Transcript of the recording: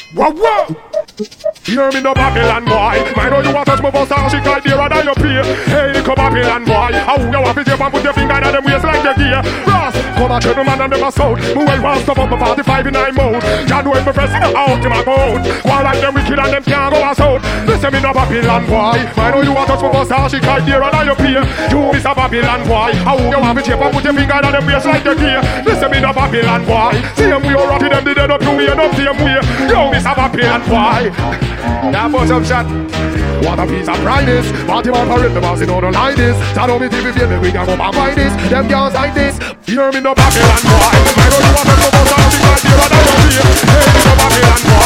Whoa, whoa! Hear me no Babylon boy. I know you want touch my boss, she can't hear her your peer. Hey, come Babylon boy. How you want to take and put your finger in them waist like the gear? Ross, come a gentleman and never sold. Move well fast up on my 45 in 9 mode. Can't do it for pressing out in my mode. While like them wicked and them can't go us out. Listen me no Babylon boy. I know you want touch my boss, she can't hear her your peer. You is a Babylon boy. How you want to take and put your finger in them waist like the gear? Listen me no Babylon boy. See them we are rocking them, they don't up you, we are up same way. Yo, this a Babylon boy. That was up shot. What a piece of pride is. Party man parade the boss in order like this. Tell me TV baby we can go back by this. Them girls like this. Hear me no Babylon boy. I know you want to go outside because you're not a Hey, no Babylon boy.